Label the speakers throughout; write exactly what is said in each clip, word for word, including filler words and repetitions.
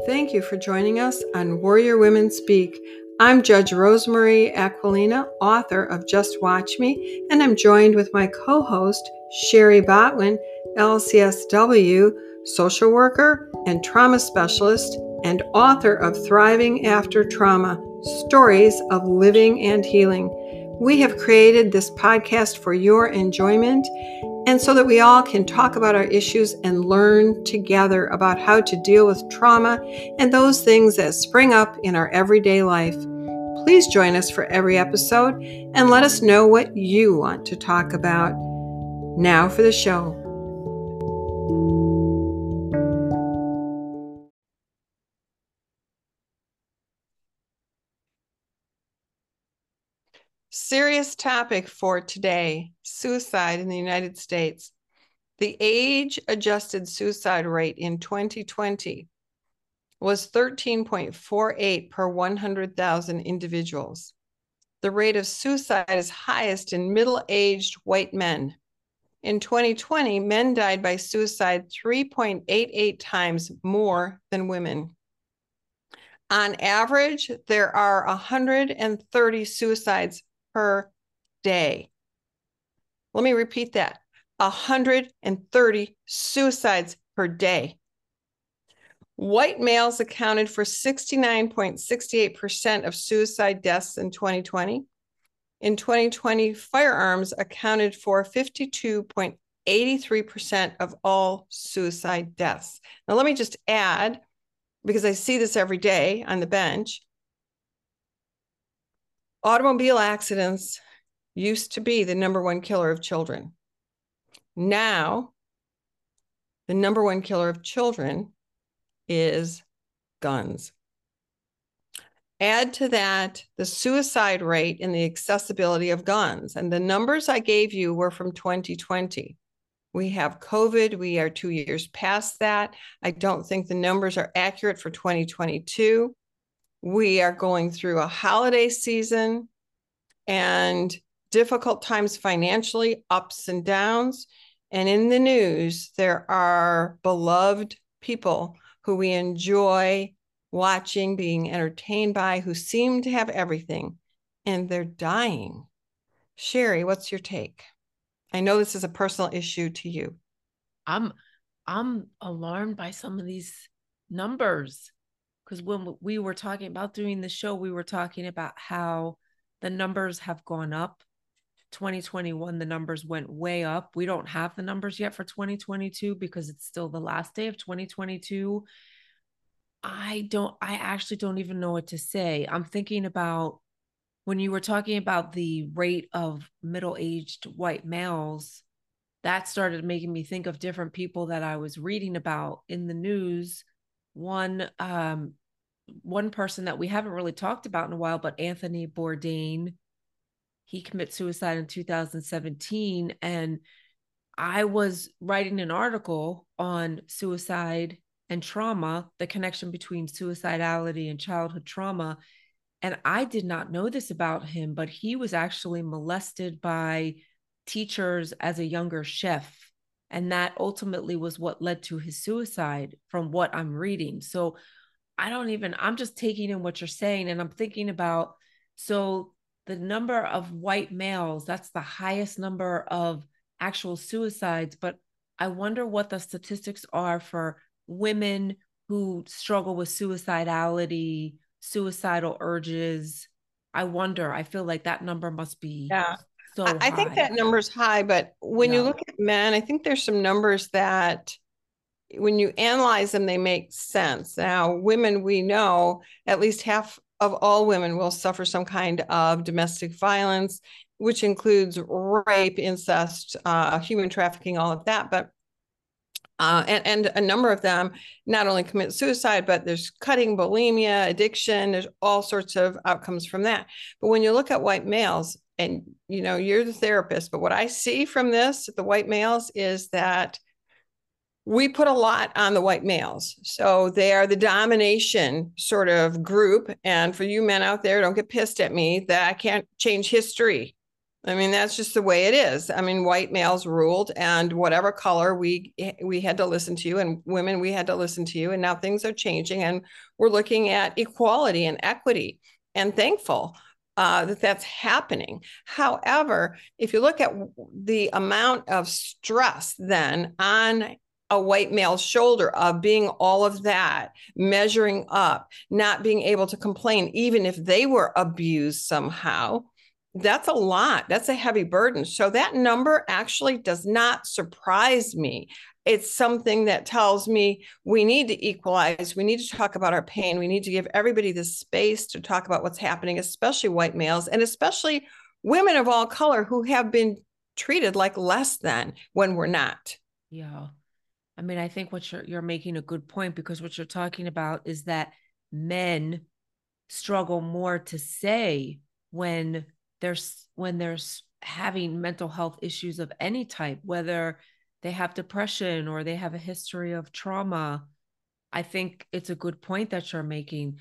Speaker 1: Thank you for joining us on Warrior Women Speak. I'm Judge Rosemarie Aquilina, author of Just Watch Me, and I'm joined with my co-host, Sherry Botwin, L C S W, social worker and trauma specialist, and author of Thriving After Trauma, Stories of Living and Healing. We have created this podcast for your enjoyment and so that we all can talk about our issues and learn together about how to deal with trauma and those things that spring up in our everyday life. Please join us for every episode and let us know what you want to talk about. Now for the show. Serious topic for today, suicide in the United States. The age-adjusted suicide rate in twenty twenty was thirteen point four eight per one hundred thousand individuals. The rate of suicide is highest in middle-aged white men. In twenty twenty, men died by suicide three point eight eight times more than women. On average, there are one hundred thirty suicides per day. Let me repeat that. one hundred thirty suicides per day. White males accounted for sixty-nine point six eight percent of suicide deaths in twenty twenty. In twenty twenty, firearms accounted for fifty-two point eight three percent of all suicide deaths. Now, let me just add, because I see this every day on the bench, automobile accidents used to be the number one killer of children. Now, the number one killer of children is guns. Add to that the suicide rate and the accessibility of guns. And the numbers I gave you were from twenty twenty. We have COVID. We are two years past that. I don't think the numbers are accurate for twenty twenty-two. We are going through a holiday season and difficult times financially, ups and downs. And in the news, there are beloved people who we enjoy watching, being entertained by, who seem to have everything, and they're dying. Sherry, what's your take? I know this is a personal issue to you.
Speaker 2: I'm I'm alarmed by some of these numbers, because when we were talking about doing the show, we were talking about how the numbers have gone up. twenty twenty-one, the numbers went way up. We don't have the numbers yet for twenty twenty-two because it's still the last day of twenty twenty-two. I don't, I actually don't even know what to say. I'm thinking about when you were talking about the rate of middle-aged white males, that started making me think of different people that I was reading about in the news. One, um, one person that we haven't really talked about in a while, but Anthony Bourdain, he committed suicide in two thousand seventeen. And I was writing an article on suicide and trauma, the connection between suicidality and childhood trauma. And I did not know this about him, but he was actually molested by teachers as a younger chef. And that ultimately was what led to his suicide, from what I'm reading. So I don't even, I'm just taking in what you're saying. And I'm thinking about, so the number of white males, that's the highest number of actual suicides. But I wonder what the statistics are for women who struggle with suicidality, suicidal urges. I wonder, I feel like that number must be
Speaker 1: yeah.
Speaker 2: so
Speaker 1: I, I
Speaker 2: high.
Speaker 1: think that number's high, but when
Speaker 2: Yeah.
Speaker 1: you look at men, I think there's some numbers that when you analyze them, they make sense. Now, women, we know at least half of all women will suffer some kind of domestic violence, which includes rape, incest, uh, human trafficking, all of that. But Uh, and, and a number of them not only commit suicide, but there's cutting, bulimia, addiction. There's all sorts of outcomes from that. But when you look at white males, and you know, you're the therapist, but what I see from this, the white males, is that we put a lot on the white males. So they are the domination sort of group. And for you men out there, don't get pissed at me that I can't change history. I mean, that's just the way it is. I mean, white males ruled, and whatever color we we had to listen to, and women we had to listen to, and now things are changing, and we're looking at equality and equity, and thankful uh, that that's happening. However, if you look at the amount of stress then on a white male's shoulder of being all of that, measuring up, not being able to complain, even if they were abused somehow, that's a lot. That's a heavy burden. So that number actually does not surprise me. It's something that tells me we need to equalize. We need to talk about our pain. We need to give everybody the space to talk about what's happening, especially white males and especially women of all color who have been treated like less than when we're not.
Speaker 2: Yeah. I mean, I think what you're you're making a good point, because what you're talking about is that men struggle more to say when there's when there's having mental health issues of any type, whether they have depression or they have a history of trauma. I think it's a good point that you're making.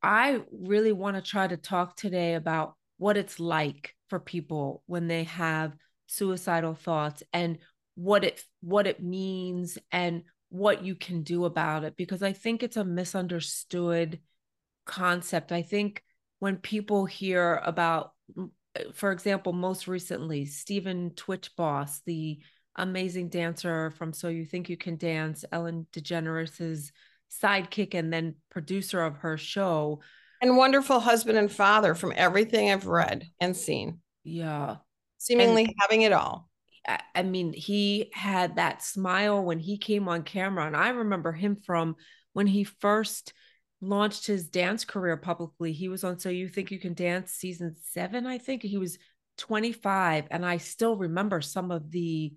Speaker 2: I really want to try to talk today about what it's like for people when they have suicidal thoughts, and what it what it means and what you can do about it, because I think it's a misunderstood concept. I think when people hear about, for example, most recently, Stephen Twitch Boss, the amazing dancer from So You Think You Can Dance, Ellen DeGeneres's sidekick and then producer of her show.
Speaker 1: And wonderful husband and father from everything I've read and seen.
Speaker 2: Yeah.
Speaker 1: Seemingly
Speaker 2: And
Speaker 1: having it all.
Speaker 2: I mean, he had that smile when he came on camera. And I remember him from when he first launched his dance career publicly. He was on So You Think You Can Dance season seven, I think. He was twenty-five. And I still remember some of the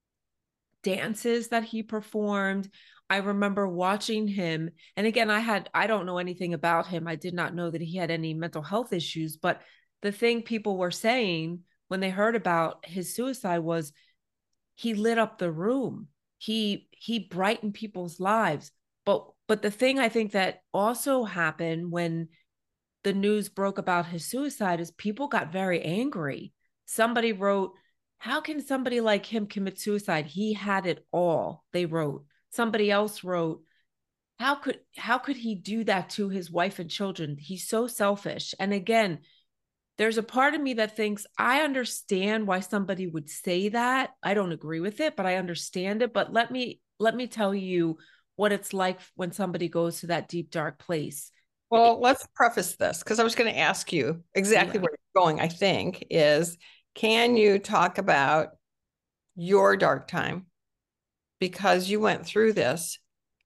Speaker 2: dances that he performed. I remember watching him. And again, I had, I don't know anything about him. I did not know that he had any mental health issues. But the thing people were saying when they heard about his suicide was he lit up the room. He he brightened people's lives. But but the thing I think that also happened when the news broke about his suicide is people got very angry. Somebody wrote, "How can somebody like him commit suicide? He had it all." They wrote. Somebody else wrote, "How could how could he do that to his wife and children? He's so selfish." And again, there's a part of me that thinks I understand why somebody would say that. I don't agree with it, but I understand it. But let me let me tell you what it's like when somebody goes to that deep, dark place.
Speaker 1: Well, let's preface this because I was going to ask you exactly
Speaker 2: Yeah.
Speaker 1: where you're going, I think, is can you talk about your dark time? Because you went through this.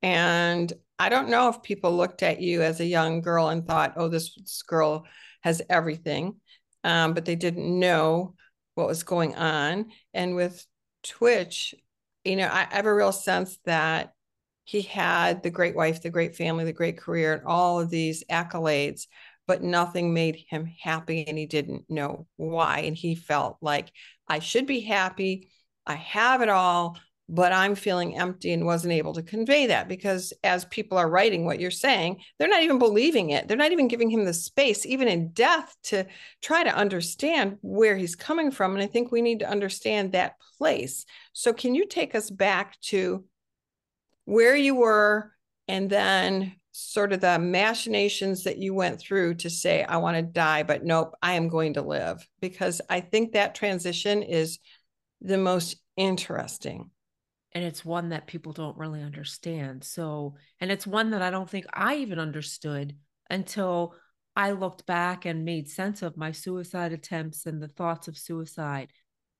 Speaker 1: And I don't know if people looked at you as a young girl and thought, oh, this, this girl has everything. Um, but they didn't know what was going on. And with Twitch, you know, I, I have a real sense that he had the great wife, the great family, the great career, and all of these accolades, but nothing made him happy and he didn't know why. And he felt like I should be happy. I have it all, but I'm feeling empty, and wasn't able to convey that because as people are writing what you're saying, they're not even believing it. They're not even giving him the space, even in death, to try to understand where he's coming from. And I think we need to understand that place. So can you take us back to where you were and then sort of the machinations that you went through to say, I want to die, but nope, I am going to live? Because I think that transition is the most interesting.
Speaker 2: And it's one that people don't really understand. So, and it's one that I don't think I even understood until I looked back and made sense of my suicide attempts and the thoughts of suicide.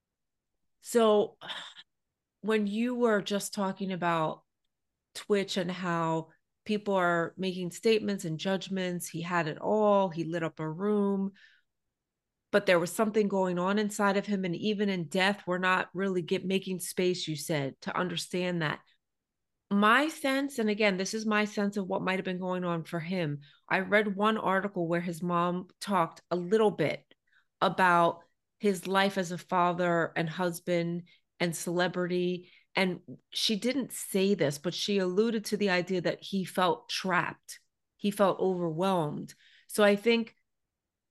Speaker 2: So, when you were just talking about Twitch and how people are making statements and judgments, he had it all, he lit up a room, but there was something going on inside of him. And even in death, we're not really get making space, you said, to understand that. My sense, and again, this is my sense of what might have been going on for him. I read one article where his mom talked a little bit about his life as a father and husband and celebrity. And she didn't say this, but she alluded to the idea that he felt trapped. He felt overwhelmed. So I think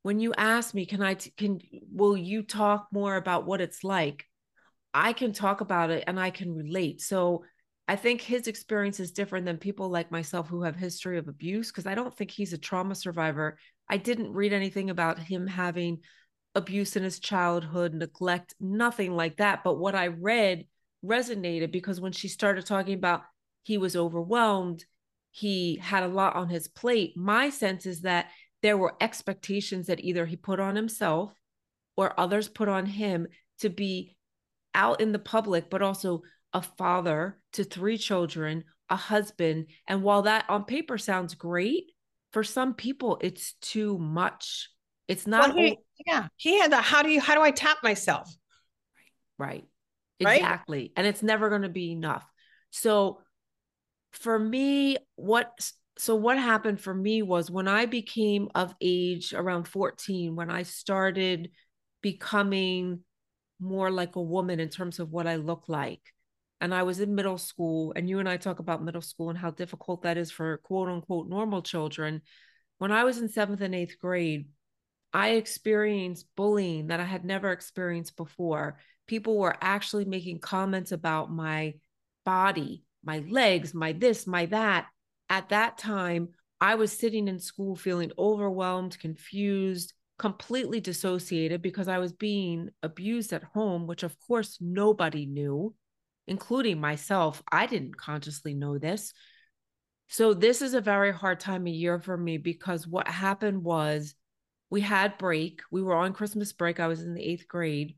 Speaker 2: when you ask me, can I, t- can, will you talk more about what it's like? I can talk about it and I can relate. So I think his experience is different than people like myself who have history of abuse, because I don't think he's a trauma survivor. I didn't read anything about him having abuse in his childhood, neglect, nothing like that. But what I read resonated, because when she started talking about he was overwhelmed, he had a lot on his plate, my sense is that there were expectations that either he put on himself or others put on him to be out in the public, but also a father to three children, a husband. And while that on paper sounds great, for some people, it's too much. It's
Speaker 1: Well,
Speaker 2: not
Speaker 1: he, yeah, he had the, how do you, how do I tap myself?
Speaker 2: right.
Speaker 1: Right.
Speaker 2: Exactly. And it's never going to be enough. So for me, what so what happened for me was when I became of age around fourteen, when I started becoming more like a woman in terms of what I look like. And I was in middle school, and you and I talk about middle school and how difficult that is for quote unquote normal children. When I was in seventh and eighth grade, I experienced bullying that I had never experienced before. People were actually making comments about my body, my legs, my this, my that. At that time, I was sitting in school feeling overwhelmed, confused, completely dissociated because I was being abused at home, which of course nobody knew, including myself. I didn't consciously know this. So, this is a very hard time of year for me because what happened was we had break. We were on Christmas break. I was in the eighth grade.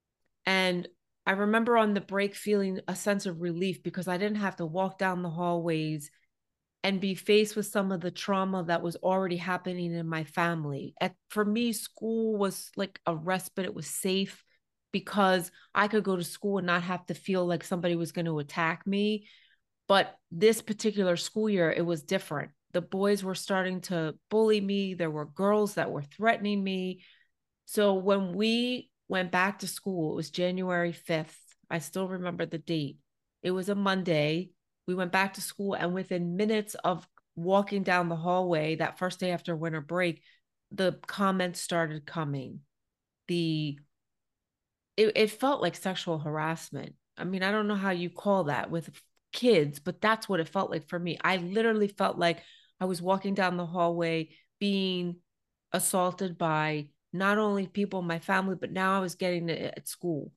Speaker 2: And I remember on the break feeling a sense of relief because I didn't have to walk down the hallways and be faced with some of the trauma that was already happening in my family. At, for me, school was like a respite. It was safe because I could go to school and not have to feel like somebody was going to attack me. But this particular school year, it was different. The boys were starting to bully me. There were girls that were threatening me. So when we went back to school, it was January fifth. I still remember the date. It was a Monday. We went back to school, and within minutes of walking down the hallway that first day after winter break, the comments started coming. The it, it felt like sexual harassment. I mean, I don't know how you call that with kids, but that's what it felt like for me. I literally felt like I was walking down the hallway being assaulted by not only people in my family, but now I was getting it at school.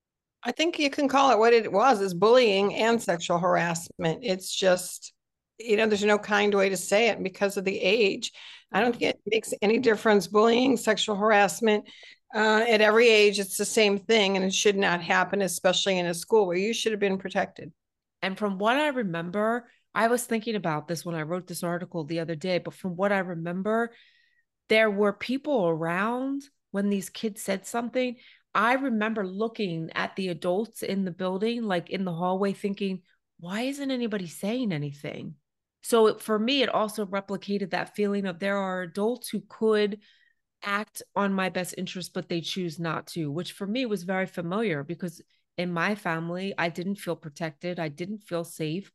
Speaker 1: I think you can call it what it was, is bullying and sexual harassment. It's just, you know, there's no kind way to say it because of the age. I don't
Speaker 2: Yeah.
Speaker 1: think it makes any difference. Bullying, sexual harassment, uh, at every age, it's the same thing, and it should not happen, especially in a school where you should have been protected.
Speaker 2: And from what I remember, I was thinking about this when I wrote this article the other day, but from what I remember, there were people around when these kids said something. I remember looking at the adults in the building, like in the hallway, thinking, why isn't anybody saying anything? So it, for me, it also replicated that feeling of there are adults who could act on my best interest, but they choose not to, which for me was very familiar because in my family, I didn't feel protected. I didn't feel safe.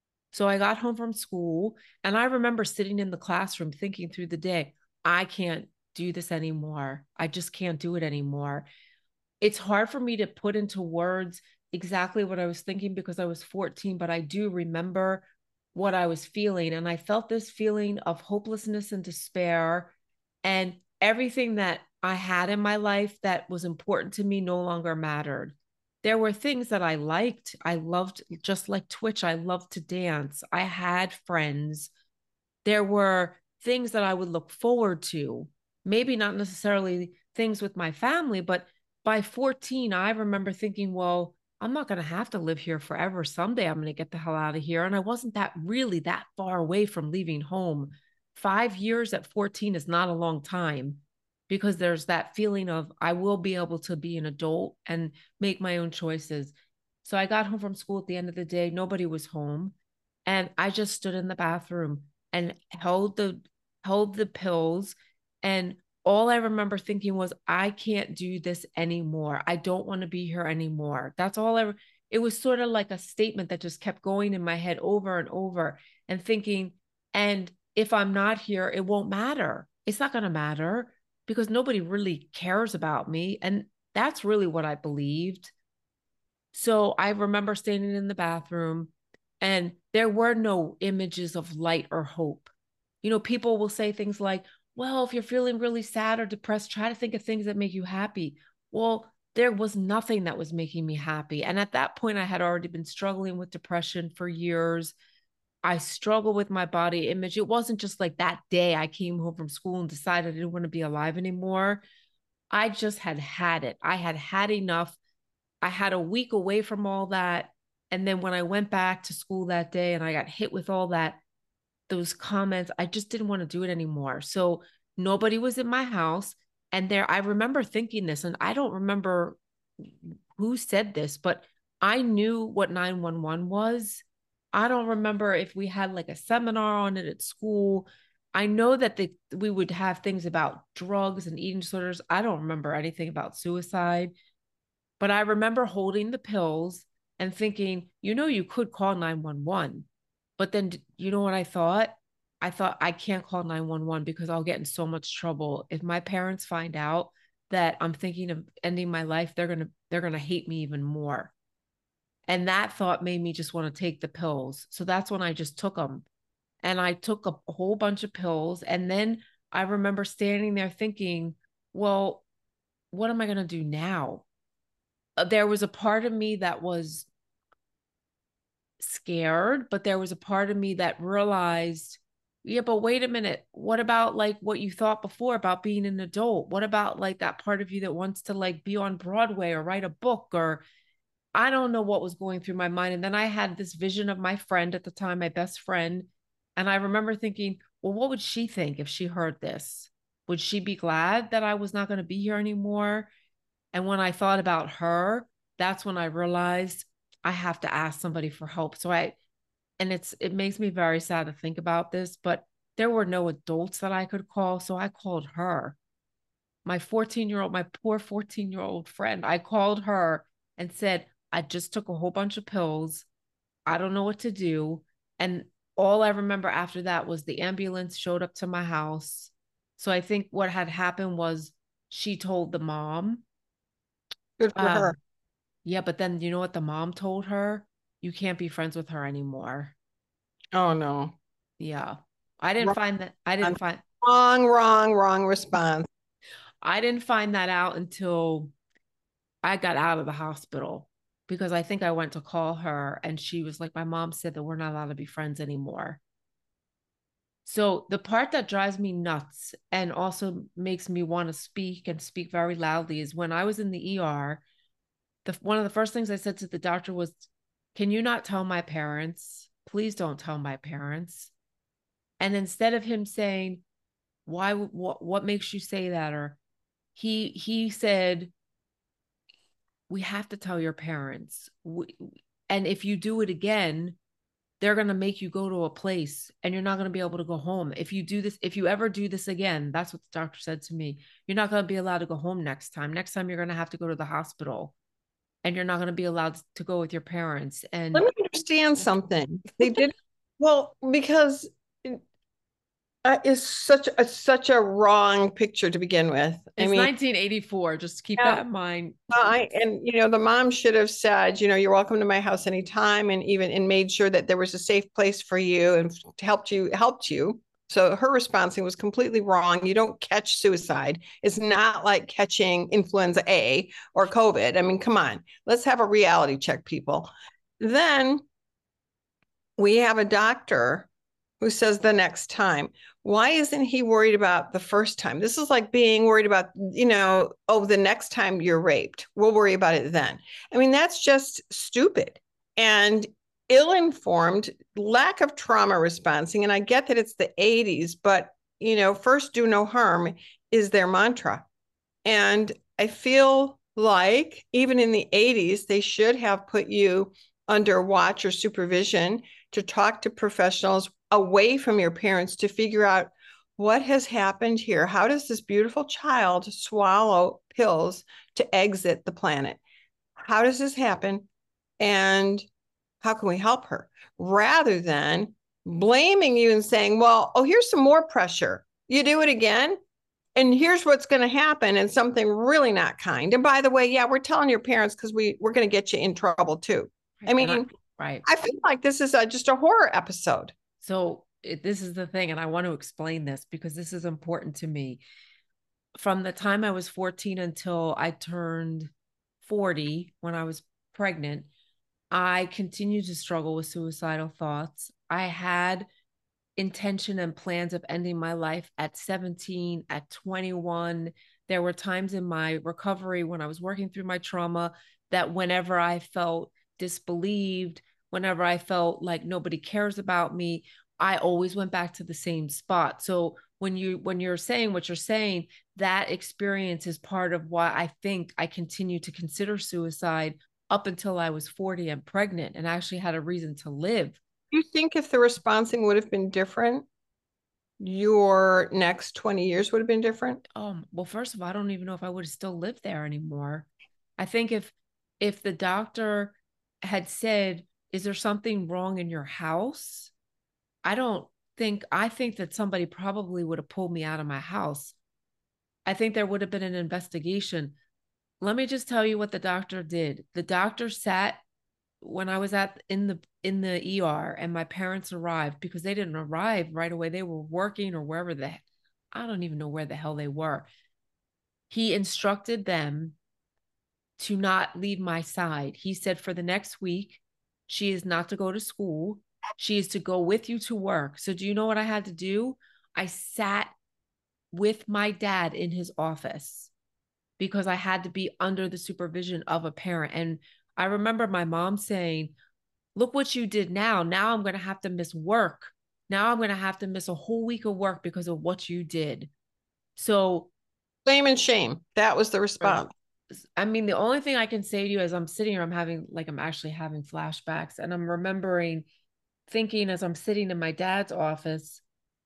Speaker 2: So I got home from school and I remember sitting in the classroom thinking through the day, I can't do this anymore. I just can't do it anymore. It's hard for me to put into words exactly what I was thinking because I was fourteen, but I do remember what I was feeling. And I felt this feeling of hopelessness and despair. And everything that I had in my life that was important to me no longer mattered. There were things that I liked. I loved, just like Twitch, I loved to dance. I had friends. There were things that I would look forward to. Maybe not necessarily things with my family, but by fourteen, I remember thinking, well, I'm not going to have to live here forever. Someday I'm going to get the hell out of here. And I wasn't that really that far away from leaving home. Five years at fourteen is not a long time because there's that feeling of I will be able to be an adult and make my own choices. So I got home from school at the end of the day. Nobody was home. And I just stood in the bathroom and held the held the pills. And all I remember thinking was, I can't do this anymore. I don't want to be here anymore. That's all I, it was sort of like a statement that just kept going in my head over and over and thinking, and if I'm not here, it won't matter. It's not going to matter. because nobody really cares about me. And that's really what I believed. So I remember standing in the bathroom and there were no images of light or hope. You know, people will say things like, well, if you're feeling really sad or depressed, try to think of things that make you happy. Well, there was nothing that was making me happy. And at that point, I had already been struggling with depression for years. I struggled with my body image. It wasn't just like that day I came home from school and decided I didn't want to be alive anymore. I just had had it. I had had enough. I had a week away from all that. And then when I went back to school that day and I got hit with all that, those comments, I just didn't want to do it anymore. So nobody was in my house. And there, I remember thinking this, and I don't remember who said this, but I knew what nine one one was. I don't remember if we had like a seminar on it at school. I know that the, we would have things about drugs and eating disorders. I don't remember anything about suicide, but I remember holding the pills and thinking, you know, you could call nine one one. But then, you know what I thought? I thought I can't call nine one one because I'll get in so much trouble. If my parents find out that I'm thinking of ending my life, they're going to they're going to hate me even more. And that thought made me just want to take the pills. So that's when I just took them. And I took a whole bunch of pills. And then I remember standing there thinking, well, what am I going to do now? There was a part of me that was scared, but there was a part of me that realized, yeah, but wait a minute. What about like what you thought before about being an adult? What about like that part of you that wants to like be on Broadway or write a book? Or I don't know what was going through my mind. And then I had this vision of my friend at the time, my best friend. And I remember thinking, well, what would she think if she heard this? Would she be glad that I was not going to be here anymore? And when I thought about her, that's when I realized I have to ask somebody for help. So I, and it's, it makes me very sad to think about this, but there were no adults that I could call. So I called her, my fourteen year old, my poor fourteen year old friend. I called her and said, I just took a whole bunch of pills. I don't know what to do. And all I remember after that was the ambulance showed up to my house. So I think what had happened was she told the mom.
Speaker 1: Good for
Speaker 2: Um,
Speaker 1: her.
Speaker 2: yeah, but then you know what the mom told her? You can't be friends with her anymore.
Speaker 1: Oh no.
Speaker 2: Yeah. I didn't
Speaker 1: Wrong,
Speaker 2: find that I didn't find
Speaker 1: wrong, wrong, wrong response.
Speaker 2: I didn't find that out until I got out of the hospital because I think I went to call her and she was like, my mom said that we're not allowed to be friends anymore. So the part that drives me nuts and also makes me want to speak and speak very loudly is when I was in the E R, the one of the first things I said to the doctor was, can you not tell my parents? Please don't tell my parents. And instead of him saying, why what what makes you say that? Or he he said, we have to tell your parents. We, and if you do it again, they're going to make you go to a place and you're not going to be able to go home. If you do this, if you ever do this again, that's what the doctor said to me. You're not going to be allowed to go home next time. Next time you're going to have to go to the hospital and you're not going to be allowed to go with your parents.
Speaker 1: Let
Speaker 2: And
Speaker 1: me understand something. They did well because it uh, is such a such a wrong picture to begin with. I
Speaker 2: it's
Speaker 1: mean,
Speaker 2: nineteen eighty-four. Just keep
Speaker 1: yeah,
Speaker 2: that in mind.
Speaker 1: I and you know the mom should have said, you know, you're welcome to my house anytime, and even and made sure that there was a safe place for you and helped you helped you. So her responding was completely wrong. You don't catch suicide. It's not like catching influenza A or COVID. I mean, come on, let's have a reality check, people. Then we have a doctor who says the next time. Why isn't he worried about the first time? This is like being worried about, you know, oh, the next time you're raped, we'll worry about it then. I mean, that's just stupid and ill-informed, lack of trauma responding. And I get that it's the eighties, but, you know, first do no harm is their mantra. And I feel like even in the eighties, they should have put you under watch or supervision to talk to professionals away from your parents to figure out what has happened here. How does this beautiful child swallow pills to exit the planet? How does this happen? And how can we help her? Rather than blaming you and saying, well, oh, here's some more pressure. You do it again. And here's what's going to happen, and something really not kind. And by the way, yeah, we're telling your parents because we we're going to get you in trouble too.
Speaker 2: Right.
Speaker 1: I
Speaker 2: And I,
Speaker 1: mean,
Speaker 2: right.
Speaker 1: I feel like this is a, just a horror episode.
Speaker 2: So it, this is the thing, and I want to explain this because this is important to me. From the time I was fourteen until I turned forty, when I was pregnant, I continued to struggle with suicidal thoughts. I had intention and plans of ending my life at seventeen, at twenty-one. There were times in my recovery when I was working through my trauma that whenever I felt disbelieved, whenever I felt like nobody cares about me, I always went back to the same spot. So when you when you're saying what you're saying, that experience is part of why I think I continue to consider suicide up until I was forty and pregnant and actually had a reason to live.
Speaker 1: Do you think if the responsing would have been different, your next twenty years would have been different?
Speaker 2: Um, well, first of all, I don't even know if I would have still lived there anymore. I think if if the doctor had said, "Is there something wrong in your house?" I don't think I think that somebody probably would have pulled me out of my house. I think there would have been an investigation. Let me just tell you what the doctor did. The doctor sat when I was at in the in the E R and my parents arrived because they didn't arrive right away. They were working or wherever the I don't even know where the hell they were. He instructed them to not leave my side. He said for the next week, she is not to go to school. She is to go with you to work. So do you know what I had to do? I sat with my dad in his office because I had to be under the supervision of a parent. And I remember my mom saying, look what you did now. Now I'm going to have to miss work. Now I'm going to have to miss a whole week of work because of what you did. So,
Speaker 1: Blame and shame. That was the response.
Speaker 2: I mean, the only thing I can say to you as I'm sitting here, I'm having like I'm actually having flashbacks and I'm remembering thinking as I'm sitting in my dad's office,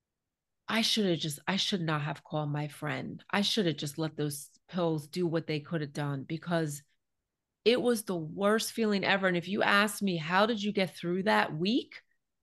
Speaker 2: I should have just, I should not have called my friend. I should have just let those pills do what they could have done because it was the worst feeling ever. And if you ask me, how did you get through that week?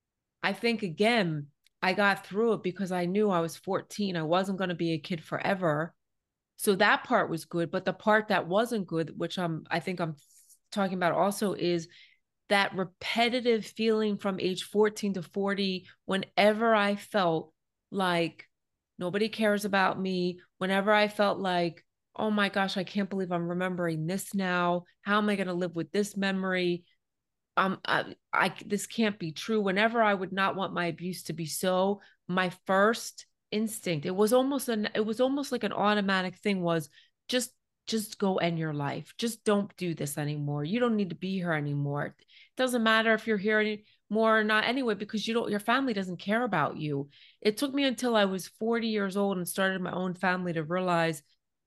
Speaker 2: I think again, I got through it because I knew I was fourteen. I wasn't going to be a kid forever. So that part was good. But the part that wasn't good, which I'm, I think I'm talking about also, is that repetitive feeling from age fourteen to forty, whenever I felt like nobody cares about me, whenever I felt like, oh my gosh, I can't believe I'm remembering this now. How am I going to live with this memory? Um, I, I, this can't be true. Whenever I would not want my abuse to be so, my first instinct, it was almost an, it was almost like an automatic thing was just, just go end your life. Just don't do this anymore. You don't need to be here anymore. It doesn't matter if you're here anymore or not anyway, because you don't, your family doesn't care about you. It took me until I was forty years old and started my own family to realize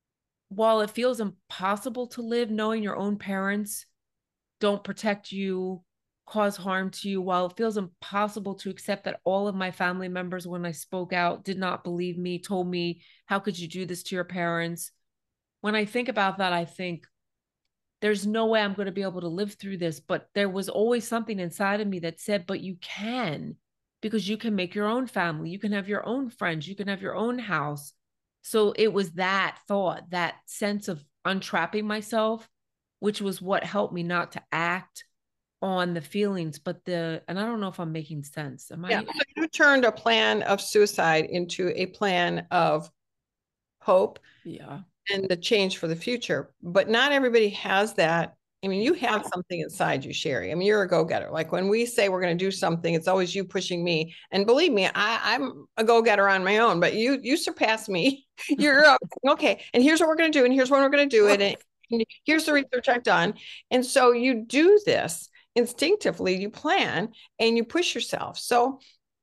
Speaker 2: while it feels impossible to live knowing your own parents don't protect you, cause harm to you, while it feels impossible to accept that all of my family members, when I spoke out, did not believe me, told me, how could you do this to your parents? When I think about that, I think there's no way I'm going to be able to live through this. But there was always something inside of me that said, but you can, because you can make your own family. You can have your own friends. You can have your own house. So it was that thought, that sense of untrapping myself, which was what helped me not to act on the feelings. But the, and I don't know if I'm making sense. Am I?
Speaker 1: Yeah. So you turned a plan of suicide into a plan of hope.
Speaker 2: Yeah.
Speaker 1: And the change for the future. But not everybody has that. I mean, you have something inside you, Sherry. I mean, you're a go-getter. Like when we say we're going to do something, it's always you pushing me. And believe me, I, I'm a go-getter on my own, but you you surpass me. You're uh, okay. And here's what we're going to do. And here's when we're going to do it. And, and here's the research I've done. And so you do this instinctively, you plan and you push yourself. So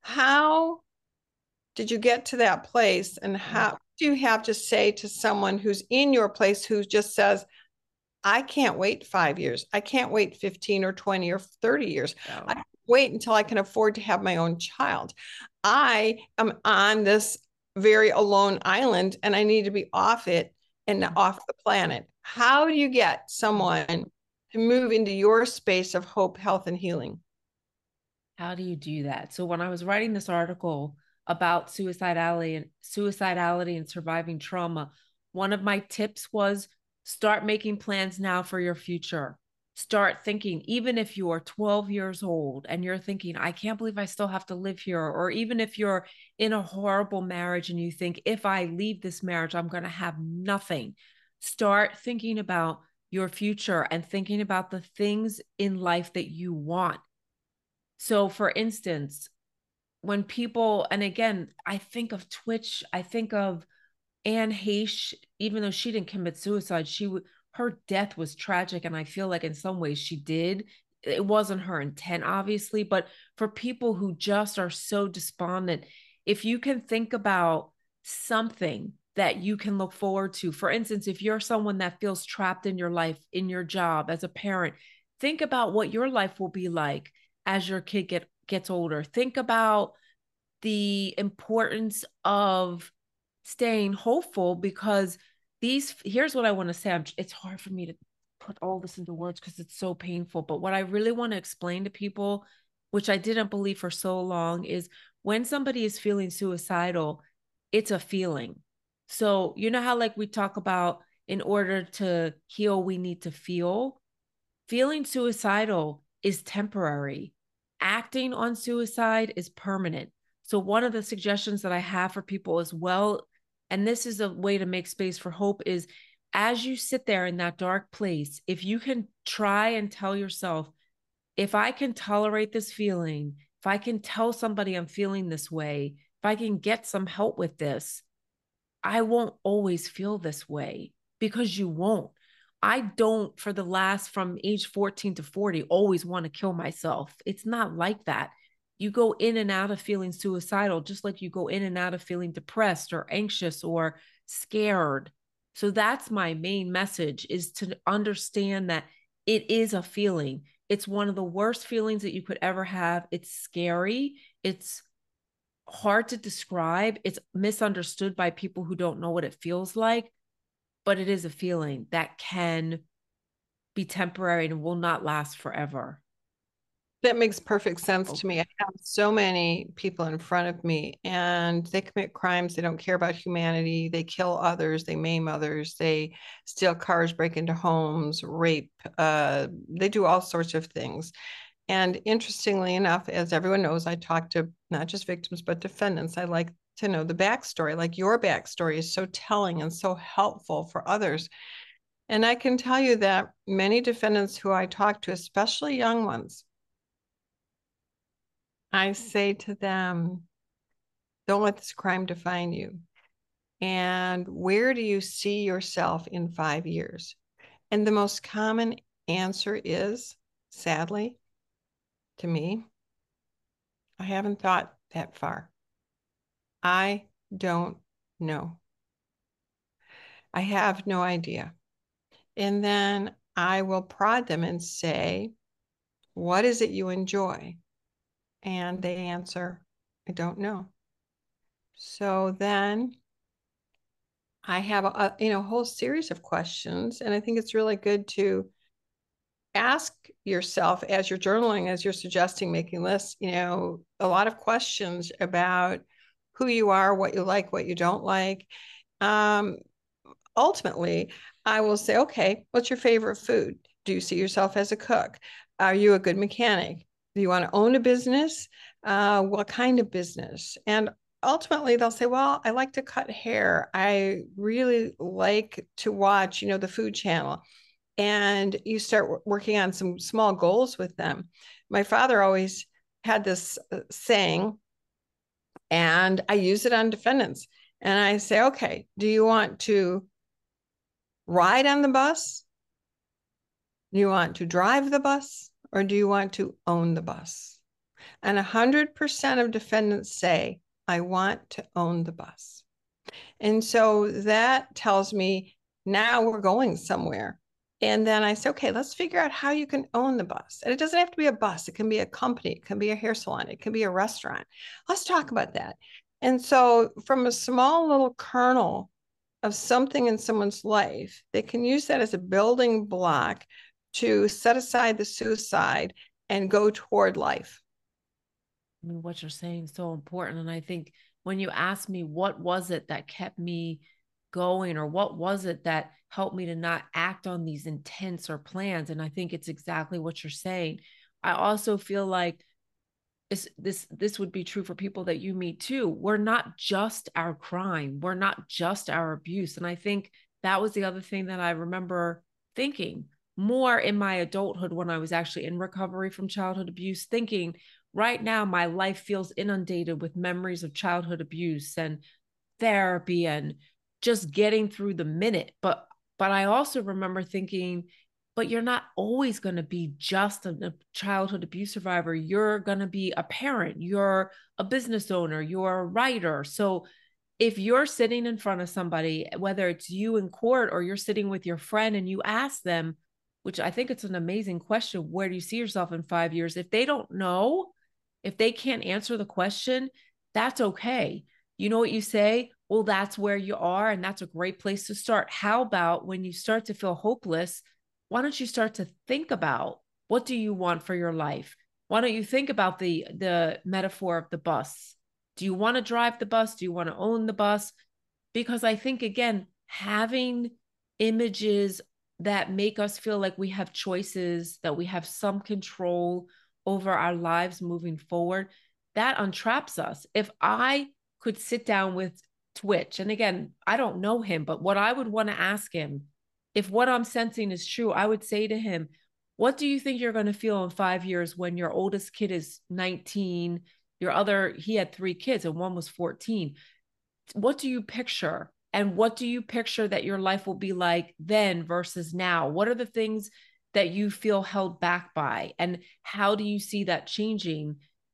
Speaker 1: how did you get to that place? And how do you have to say to someone who's in your place who just says, I can't wait five years. I can't wait fifteen or twenty or thirty years. Oh. I can't wait until I can afford to have my own child. I am on this very alone island and I need to be off it and off the planet. How do you get someone to move into your space of hope, health, and healing?
Speaker 2: How do you do that? So when I was writing this article, about suicidality and suicidality and surviving trauma, one of my tips was start making plans now for your future. Start thinking, even if you are twelve years old and you're thinking, I can't believe I still have to live here. Or even if you're in a horrible marriage and you think, if I leave this marriage, I'm going to have nothing. Start thinking about your future and thinking about the things in life that you want. So, for instance, when people, and again, I think of Twitch, I think of Anne Heche, even though she didn't commit suicide, she would, her death was tragic. And I feel like in some ways she did. It wasn't her intent, obviously, but for people who just are so despondent, if you can think about something that you can look forward to, for instance, if you're someone that feels trapped in your life, in your job, as a parent, think about what your life will be like as your kid get, gets older. Think about the importance of staying hopeful, because these, here's what I want to say. I'm, it's hard for me to put all this into words because it's so painful. But what I really want to explain to people, which I didn't believe for so long, is when somebody is feeling suicidal, it's a feeling. So, you know how, like, we talk about in order to heal, we need to feel. Feeling suicidal is temporary. Acting on suicide is permanent. So, one of the suggestions that I have for people as well, and this is a way to make space for hope, is as you sit there in that dark place, if you can try and tell yourself, if I can tolerate this feeling, if I can tell somebody I'm feeling this way, if I can get some help with this, I won't always feel this way, because you won't. I don't, for the last, from age fourteen to forty, always want to kill myself. It's not like that. You go in and out of feeling suicidal, just like you go in and out of feeling depressed or anxious or scared. So that's my main message, is to understand that it is a feeling. It's one of the worst feelings that you could ever have. It's scary. It's hard to describe. It's misunderstood by people who don't know what it feels like, but it is a feeling that can be temporary and will not last forever.
Speaker 1: That makes perfect sense to me. I have so many people in front of me and they commit crimes. They don't care about humanity. They kill others. They maim others. They steal cars, break into homes, rape. Uh, they do all sorts of things. And interestingly enough, as everyone knows, I talk to not just victims, but defendants. I like to know the backstory. Like, your backstory is so telling and so helpful for others. And I can tell you that many defendants who I talk to, especially young ones, I say to them, don't let this crime define you. And where do you see yourself in five years? And the most common answer is, sadly, to me, I haven't thought that far. I don't know. I have no idea. And then I will prod them and say, what is it you enjoy? And they answer, I don't know. So then I have a, you know, whole series of questions. And I think it's really good to ask yourself, as you're journaling, as you're suggesting making lists, you know, a lot of questions about who you are, what you like, what you don't like. Um, ultimately, I will say, okay, what's your favorite food? Do you see yourself as a cook? Are you a good mechanic? Do you want to own a business? Uh, what kind of business? And ultimately, they'll say, well, I like to cut hair. I really like to watch, you know, the Food Channel. And you start working on some small goals with them. My father always had this saying, and I use it on defendants. And I say, okay, do you want to ride on the bus? Do you want to drive the bus? Or do you want to own the bus? And one hundred percent of defendants say, I want to own the bus. And so that tells me now we're going somewhere. And then I say, okay, let's figure out how you can own the bus. And it doesn't have to be a bus. It can be a company. It can be a hair salon. It can be a restaurant. Let's talk about that. And so from a small little kernel of something in someone's life, they can use that as a building block to set aside the suicide and go toward life.
Speaker 2: I mean, what you're saying is so important. And I think when you ask me what was it that kept me going, or what was it that helped me to not act on these intents or plans, and I think it's exactly what you're saying. I also feel like this this this would be true for people that you meet too. We're not just our crime, we're not just our abuse. And I think that was the other thing that I remember thinking more in my adulthood, when I was actually in recovery from childhood abuse, thinking right now my life feels inundated with memories of childhood abuse and therapy and just getting through the minute. But but I also remember thinking, but you're not always going to be just a, a childhood abuse survivor. You're going to be a parent, you're a business owner, you're a writer. So if you're sitting in front of somebody, whether it's you in court or you're sitting with your friend, and you ask them, which I think it's an amazing question, where do you see yourself in five years? If they don't know, if they can't answer the question, that's okay. You know what you say? Well, that's where you are, and that's a great place to start. How about when you start to feel hopeless, why don't you start to think about, what do you want for your life? Why don't you think about the the metaphor of the bus? Do you want to drive the bus? Do you want to own the bus? Because I think, again, having images that make us feel like we have choices, that we have some control over our lives moving forward, that untraps us. If I could sit down with Twitch, and again, I don't know him, but what I would want to ask him, if what I'm sensing is true, I would say to him, what do you think you're going to feel in five years when your oldest kid is nineteen? Your other, he had three kids and one was fourteen. What do you picture? And what do you picture that your life will be like then versus now? What are the things that you feel held back by? And how do you see that changing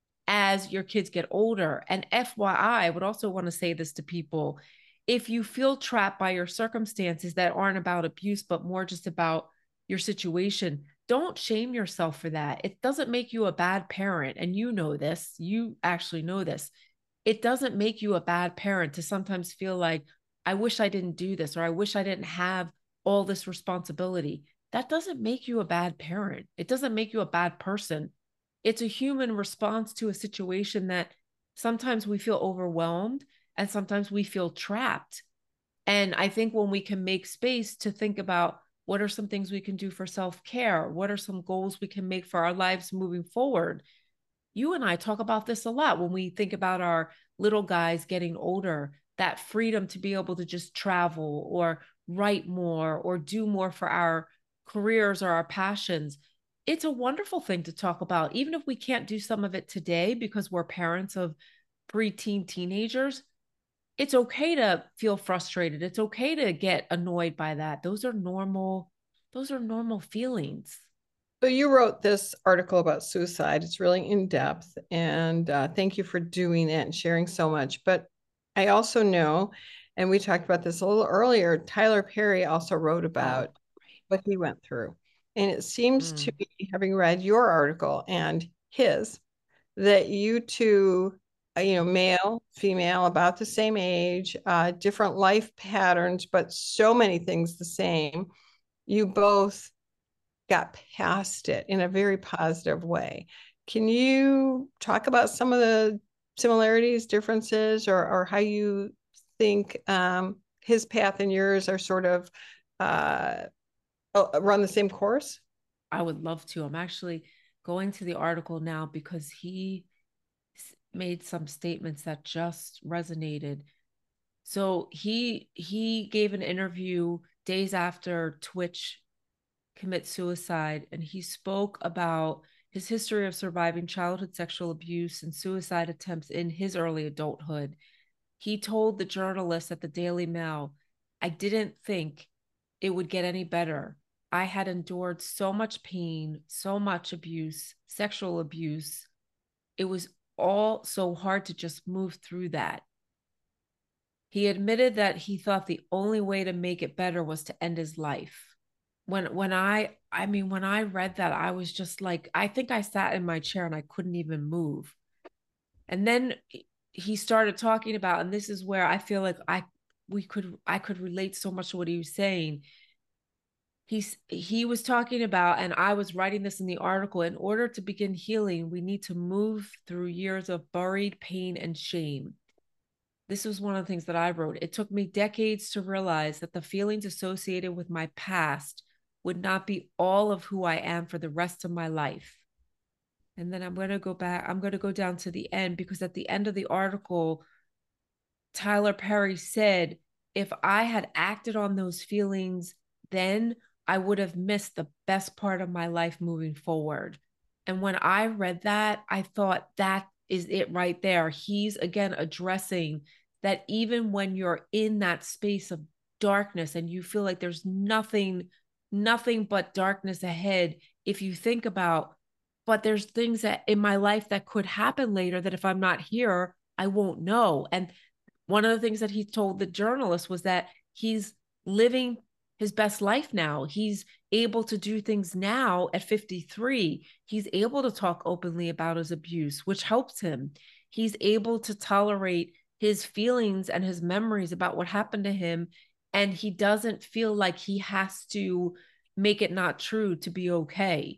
Speaker 2: as your kids get older? And F Y I, I would also want to say this to people. If you feel trapped by your circumstances that aren't about abuse, but more just about your situation, don't shame yourself for that. It doesn't make you a bad parent. And you know this, you actually know this. It doesn't make you a bad parent to sometimes feel like, I wish I didn't do this, or I wish I didn't have all this responsibility. That doesn't make you a bad parent. It doesn't make you a bad person. It's a human response to a situation that sometimes we feel overwhelmed and sometimes we feel trapped. And I think when we can make space to think about, what are some things we can do for self-care? What are some goals we can make for our lives moving forward? You and I talk about this a lot when we think about our little guys getting older, that freedom to be able to just travel or write more or do more for our careers or our passions. It's a wonderful thing to talk about, even if we can't do some of it today because we're parents of preteen teenagers. It's okay to feel frustrated. It's okay to get annoyed by that. Those are normal, those are normal feelings.
Speaker 1: So you wrote this article about suicide. It's really in depth, and uh, thank you for doing it and sharing so much. But I also know, and we talked about this a little earlier, Tyler Perry also wrote about
Speaker 2: Oh,
Speaker 1: what he went through. And it seems to
Speaker 2: mm.
Speaker 1: me, having read your article and his, that you two, uh, you know, male, female, about the same age, uh, different life patterns, but so many things the same. You both got past it in a very positive way. Can you talk about some of the similarities, differences, or, or how you think um, his path and yours are sort of uh, run the same course?
Speaker 2: I would love to. I'm actually going to the article now because he made some statements that just resonated. So he he gave an interview days after Twitch commit suicide, and he spoke about his history of surviving childhood sexual abuse and suicide attempts in his early adulthood. He told the journalist at the Daily Mail, I didn't think it would get any better. I had endured so much pain, so much abuse, sexual abuse. It was all so hard to just move through that. He admitted that he thought the only way to make it better was to end his life. When when I I mean when I read that, I was just like, I think I sat in my chair and I couldn't even move. And then he started talking about, and this is where I feel like I we could I could relate so much to what he was saying. He's he was talking about, and I was writing this in the article, in order to begin healing, we need to move through years of buried pain and shame. This was one of the things that I wrote. It took me decades to realize that the feelings associated with my past would not be all of who I am for the rest of my life. And then I'm going to go back, I'm going to go down to the end, because at the end of the article, Tyler Perry said, if I had acted on those feelings then, I would have missed the best part of my life moving forward. And when I read that, I thought that is it right there. He's again addressing that even when you're in that space of darkness and you feel like there's nothing, nothing but darkness ahead, if you think about, but there's things that in my life that could happen later that if I'm not here, I won't know. And one of the things that he told the journalist was that he's living his best life now. He's able to do things now at fifty-three. He's able to talk openly about his abuse, which helps him. He's able to tolerate his feelings and his memories about what happened to him. And he doesn't feel like he has to make it not true to be okay.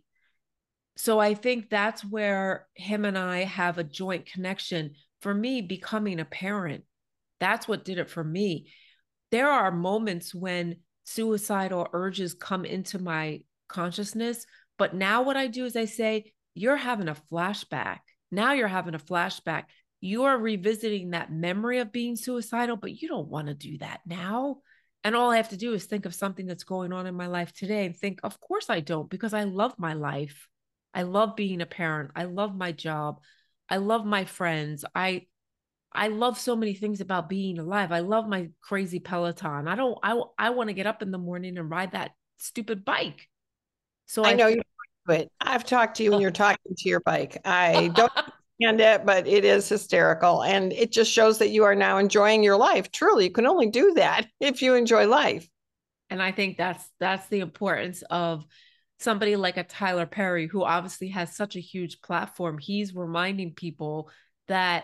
Speaker 2: So I think that's where him and I have a joint connection. For me, becoming a parent, that's what did it for me. There are moments when suicidal urges come into my consciousness, but now what I do is I say, you're having a flashback. Now you're having a flashback. You are revisiting that memory of being suicidal, but you don't want to do that now. And all I have to do is think of something that's going on in my life today and think, of course I don't, because I love my life. I love being a parent. I love my job. I love my friends. I I love so many things about being alive. I love my crazy Peloton. I don't, I, I want to get up in the morning and ride that stupid bike. So
Speaker 1: I
Speaker 2: I
Speaker 1: know
Speaker 2: think,
Speaker 1: you, but I've talked to you and you're talking to your bike. I don't understand it, but it is hysterical. And it just shows that you are now enjoying your life. Truly, you can only do that if you enjoy life.
Speaker 2: and I think that's, that's the importance of somebody like a Tyler Perry, who obviously has such a huge platform. He's reminding people that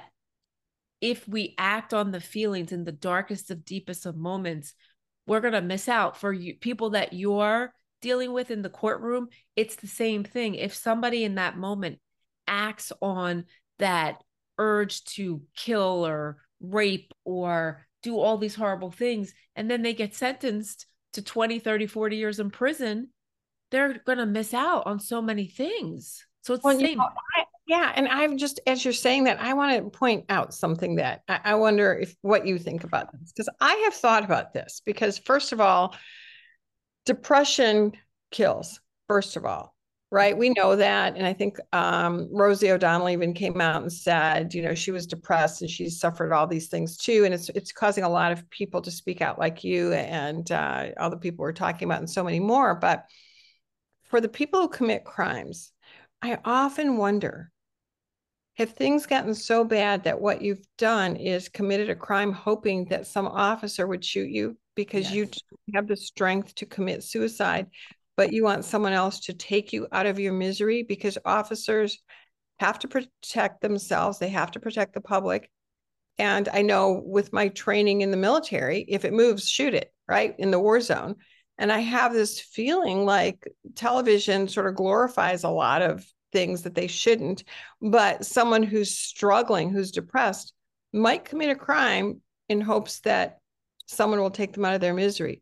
Speaker 2: if we act on the feelings in the darkest of deepest of moments, we're going to miss out. For you, people that you're dealing with in the courtroom, it's the same thing. If somebody in that moment acts on that urge to kill or rape or do all these horrible things, and then they get sentenced to twenty, thirty, forty years in prison, they're going to miss out on so many things. So it's
Speaker 1: Well,
Speaker 2: the
Speaker 1: you
Speaker 2: same.
Speaker 1: know, I, yeah, and I've just, as you're saying that, I want to point out something that I, I wonder if what you think about this, because I have thought about this. Because first of all, depression kills, first of all, right? We know that. And I think um, Rosie O'Donnell even came out and said, you know, she was depressed and she suffered all these things too. And it's it's causing a lot of people to speak out like you and uh, all the people we're talking about and so many more. But for the people who commit crimes, I often wonder, have things gotten so bad that what you've done is committed a crime hoping that some officer would shoot you because
Speaker 2: Yes.
Speaker 1: you have the strength to commit suicide, but you want someone else to take you out of your misery because officers have to protect themselves, they have to protect the public. And I know with my training in the military, if it moves, shoot it, right? In the war zone. And I have this feeling like television sort of glorifies a lot of things that they shouldn't, but someone who's struggling, who's depressed, might commit a crime in hopes that someone will take them out of their misery.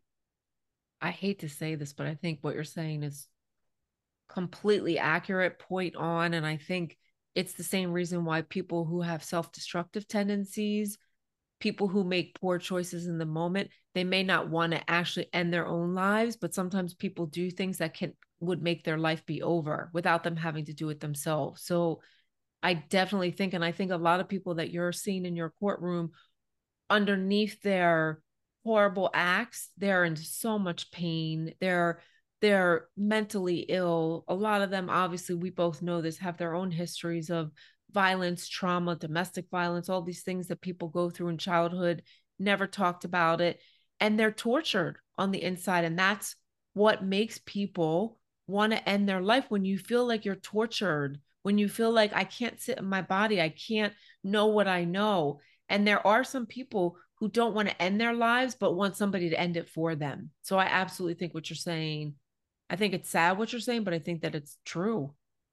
Speaker 2: I hate to say this, but I think what you're saying is completely accurate, point on. And I think it's the same reason why people who have self destructive tendencies, people who make poor choices in the moment, they may not want to actually end their own lives, but sometimes people do things that can would make their life be over without them having to do it themselves. So I definitely think, and I think a lot of people that you're seeing in your courtroom, underneath their horrible acts, they're in so much pain. They're they're mentally ill. A lot of them, obviously, we both know this, have their own histories of violence, trauma, domestic violence, all these things that people go through in childhood, never talked about it. And they're tortured on the inside. And that's what makes people want to end their life. When you feel like you're tortured, when you feel like I can't sit in my body, I can't know what I know. And there are some people who don't want to end their lives, but want somebody to end it for them. So I absolutely think what you're saying. I think it's sad what you're saying, but I think that it's true.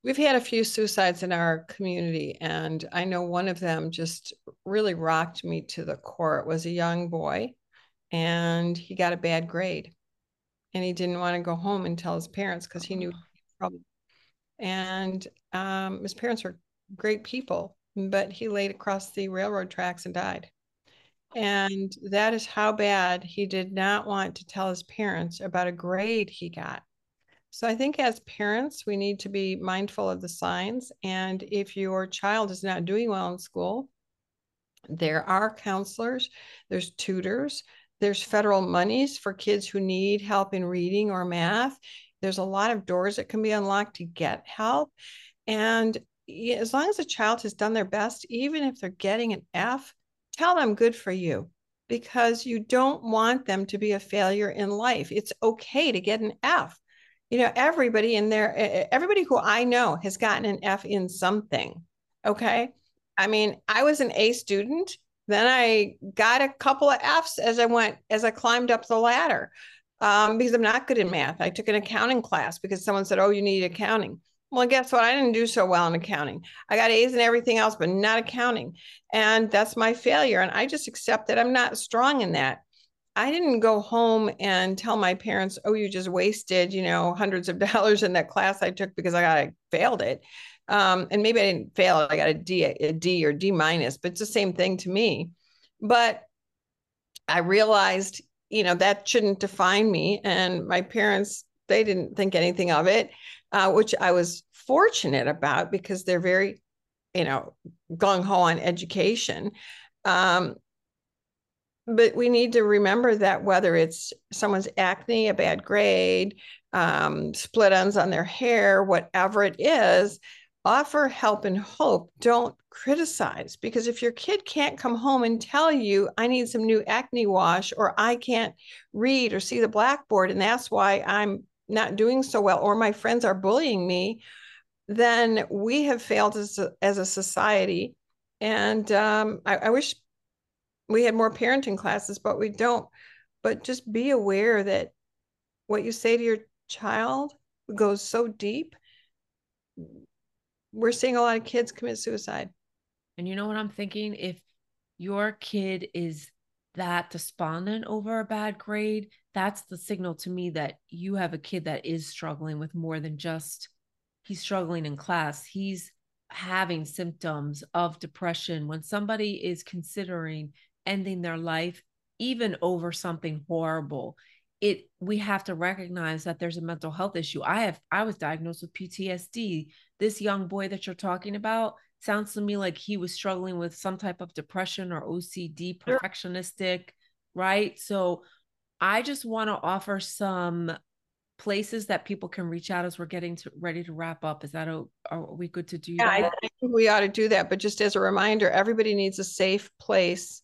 Speaker 1: We've had a few suicides in our community, and I know one of them just really rocked me to the core. It was a young boy, and he got a bad grade, and he didn't want to go home and tell his parents because he knew he was in trouble. And um, his parents were great people, but he laid across the railroad tracks and died. And that is how bad he did not want to tell his parents about a grade he got. So I think as parents, we need to be mindful of the signs. And if your child is not doing well in school, there are counselors, there's tutors, there's federal monies for kids who need help in reading or math. There's a lot of doors that can be unlocked to get help. And as long as a child has done their best, even if they're getting an F, tell them good for you because you don't want them to be a failure in life. It's okay to get an F. You know, everybody in there, everybody who I know has gotten an F in something. Okay. I mean, I was an A student. Then I got a couple of F's as I went, as I climbed up the ladder um, because I'm not good in math. I took an accounting class because someone said, oh, you need accounting. Well, guess what? I didn't do so well in accounting. I got A's in everything else, but not accounting. And that's my failure. And I just accept that I'm not strong in that. I didn't go home and tell my parents, oh, you just wasted, you know, hundreds of dollars in that class I took because I got I failed it. Um, and maybe I didn't fail it. I got a D, a D or D minus, but it's the same thing to me. But I realized, you know, that shouldn't define me. And my parents, they didn't think anything of it, uh, which I was fortunate about because they're very, you know, gung ho on education. Um, but we need to remember that whether it's someone's acne, a bad grade, um, split ends on their hair, whatever it is, offer help and hope. Don't criticize because if your kid can't come home and tell you, I need some new acne wash, or I can't read or see the blackboard, and that's why I'm not doing so well, or my friends are bullying me, then we have failed as a, as a society. And um, I, I wish we had more parenting classes, but we don't. But just be aware that what you say to your child goes so deep. We're seeing a lot of kids commit suicide.
Speaker 2: And you know what I'm thinking? If your kid is that despondent over a bad grade, that's the signal to me that you have a kid that is struggling with more than just he's struggling in class. He's having symptoms of depression. When somebody is considering ending their life, even over something horrible, it we have to recognize that there's a mental health issue. I have I was diagnosed with P T S D. This young boy that you're talking about sounds to me like he was struggling with some type of depression or O C D, perfectionistic, right? So I just want to offer some places that people can reach out as we're getting to, ready to wrap up. Is that a, are we good to do
Speaker 1: Yeah, I
Speaker 2: that?
Speaker 1: think we ought to do that. But just as a reminder, everybody needs a safe place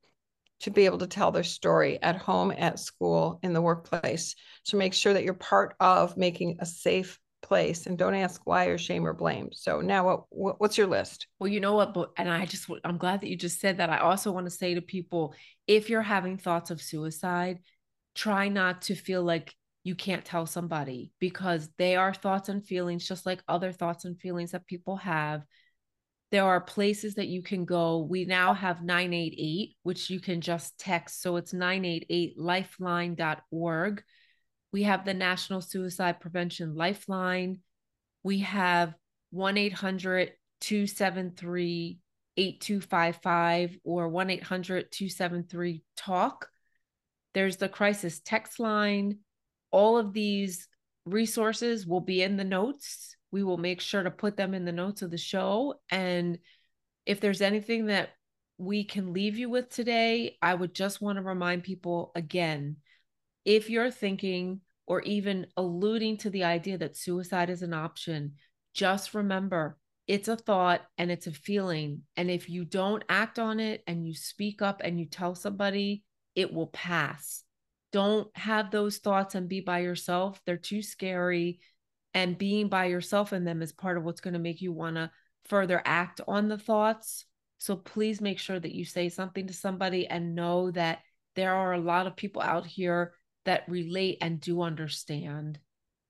Speaker 1: to be able to tell their story at home, at school, in the workplace. So make sure that you're part of making a safe place and don't ask why or shame or blame. So now what, what's your list?
Speaker 2: Well, you know what, but and I just I'm glad that you just said that. I also want to say to people, if you're having thoughts of suicide, try not to feel like you can't tell somebody because they are thoughts and feelings just like other thoughts and feelings that people have. There are places that you can go. We now have nine eight eight, which you can just text. So it's nine eight eight lifeline dot org. We have the National Suicide Prevention Lifeline. We have one eight hundred two seven three eight two five five or one eight hundred two seven three talk. There's the crisis text line. All of these resources will be in the notes. We will make sure to put them in the notes of the show. And if there's anything that we can leave you with today, I would just want to remind people again, if you're thinking or even alluding to the idea that suicide is an option, just remember it's a thought and it's a feeling. And if you don't act on it and you speak up and you tell somebody, it will pass. Don't have those thoughts and be by yourself. They're too scary. And being by yourself in them is part of what's going to make you want to further act on the thoughts. So please make sure that you say something to somebody and know that there are a lot of people out here that relate and do understand.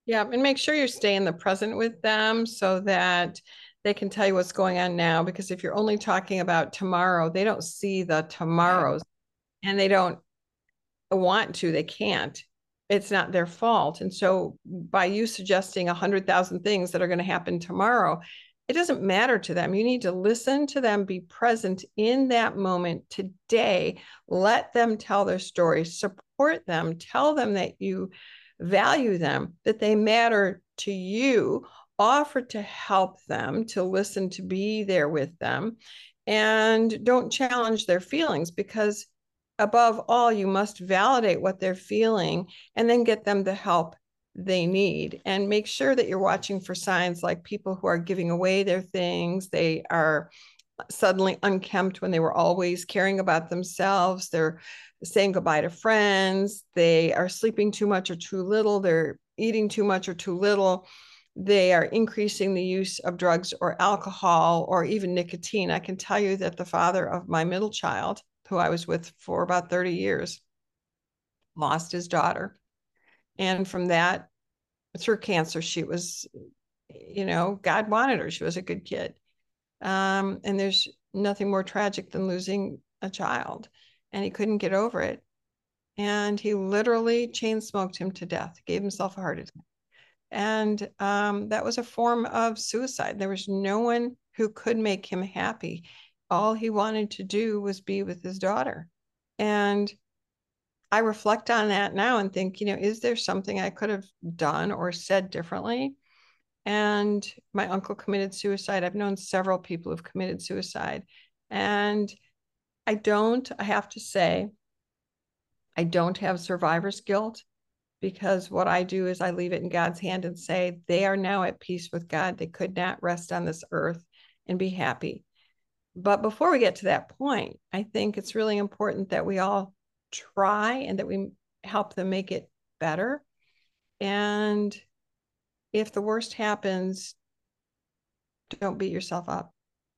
Speaker 1: Yeah, and make sure you're staying in the present with them so that they can tell you what's going on now. Because if you're only talking about tomorrow, they don't see the tomorrows and they don't want to, they can't. It's not their fault. And so by you suggesting a hundred thousand things that are going to happen tomorrow, it doesn't matter to them. You need to listen to them, be present in that moment today, let them tell their story, support them, tell them that you value them, that they matter to you, offer to help them, to listen, to be there with them, and don't challenge their feelings, because above all, you must validate what they're feeling and then get them the help they need, and make sure that you're watching for signs like people who are giving away their things. They are suddenly unkempt when they were always caring about themselves. They're saying goodbye to friends. They are sleeping too much or too little. They're eating too much or too little. They are increasing the use of drugs or alcohol or even nicotine. I can tell you that the father of my middle child, who I was with for about thirty years, lost his daughter. And from that, through cancer, she was, you know, God wanted her. She was a good kid. Um, and there's nothing more tragic than losing a child. And he couldn't get over it. And he literally chain smoked him to death, gave himself a heart attack. And um, that was a form of suicide. There was no one who could make him happy. All he wanted to do was be with his daughter. And I reflect on that now and think, you know, is there something I could have done or said differently? And my uncle committed suicide. I've known several people who've committed suicide. And I don't, I have to say, I don't have survivor's guilt, because what I do is I leave it in God's hand and say, they are now at peace with God. They could not rest on this earth and be happy. But before we get to that point, I think it's really important that we all try and that we help them make it better. And if the worst happens, don't beat yourself up.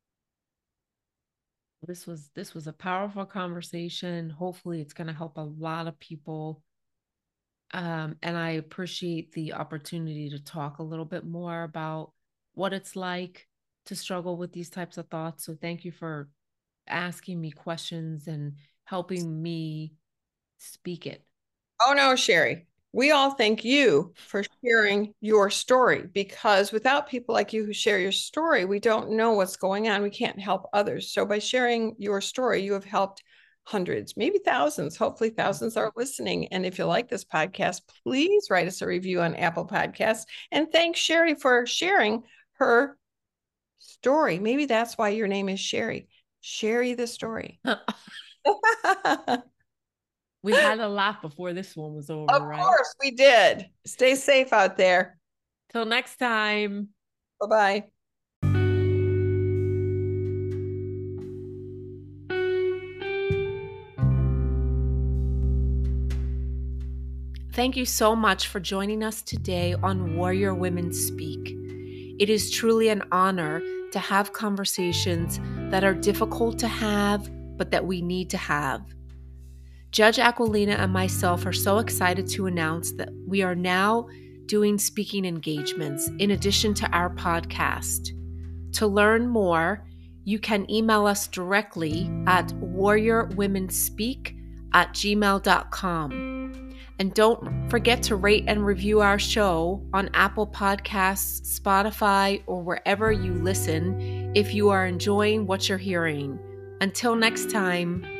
Speaker 2: This was this was a powerful conversation. Hopefully it's going to help a lot of people. Um, and I appreciate the opportunity to talk a little bit more about what it's like to struggle with these types of thoughts. So thank you for asking me questions and helping me speak it.
Speaker 1: Oh no, Sherry. We all thank you for sharing your story, because without people like you who share your story, we don't know what's going on. We can't help others. So by sharing your story, you have helped hundreds, maybe thousands. Hopefully, thousands are listening. And if you like this podcast, please write us a review on Apple Podcasts. And thanks Sherry for sharing her story. Maybe that's why your name is Sherry. Sherry the story.
Speaker 2: We had a laugh before this one was over,
Speaker 1: Of
Speaker 2: right?
Speaker 1: Of course we did. Stay safe out there.
Speaker 2: Till next time.
Speaker 1: Bye-bye.
Speaker 2: Thank you so much for joining us today on Warrior Women Speak. It is truly an honor to have conversations that are difficult to have, but that we need to have. Judge Aquilina and myself are so excited to announce that we are now doing speaking engagements in addition to our podcast. To learn more, you can email us directly at warriorwomenspeak at gmail dot com. And don't forget to rate and review our show on Apple Podcasts, Spotify, or wherever you listen if you are enjoying what you're hearing. Until next time.